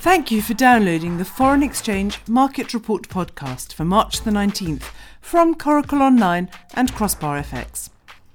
Thank you for downloading the Foreign Exchange Market Report podcast for March the 19th from Coracle Online and Crossbar FX.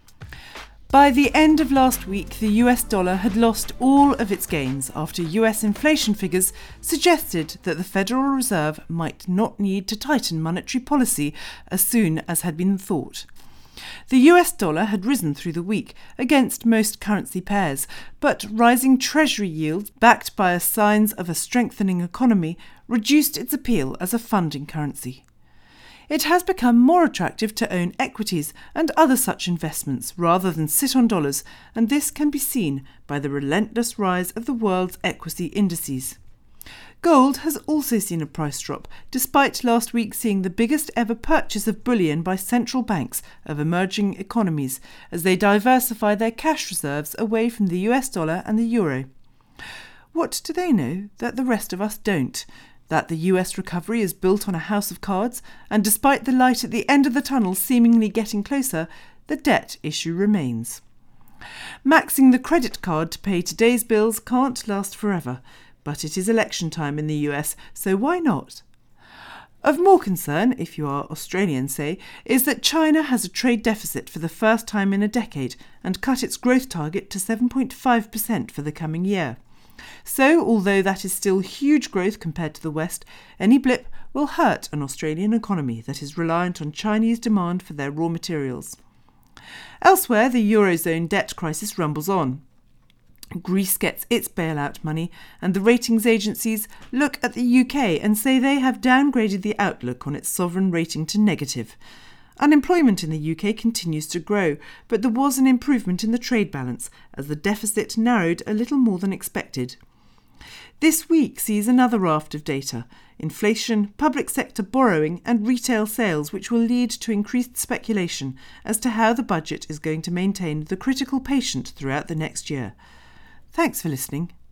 By the end of last week, the US dollar had lost all of its gains after US inflation figures suggested that the Federal Reserve might not need to tighten monetary policy as soon as had been thought. The US dollar had risen through the week against most currency pairs, but rising Treasury yields, backed by signs of a strengthening economy, reduced its appeal as a funding currency. It has become more attractive to own equities and other such investments rather than sit on dollars, and this can be seen by the relentless rise of the world's equity indices. Gold has also seen a price drop, despite last week seeing the biggest ever purchase of bullion by central banks of emerging economies as they diversify their cash reserves away from the US dollar and the euro. What do they know that the rest of us don't? That the US recovery is built on a house of cards, and despite the light at the end of the tunnel seemingly getting closer, the debt issue remains. Maxing the credit card to pay today's bills can't last forever. But it is election time in the US, so why not? Of more concern, if you are Australian say, is that China has a trade deficit for the first time in a decade and cut its growth target to 7.5% for the coming year. So, although that is still huge growth compared to the West, any blip will hurt an Australian economy that is reliant on Chinese demand for their raw materials. Elsewhere, the Eurozone debt crisis rumbles on. Greece gets its bailout money, and the ratings agencies look at the UK and say they have downgraded the outlook on its sovereign rating to negative. Unemployment in the UK continues to grow, but there was an improvement in the trade balance as the deficit narrowed a little more than expected. This week sees another raft of data: inflation, public sector borrowing and retail sales, which will lead to increased speculation as to how the budget is going to maintain the critical patient throughout the next year. Thanks for listening.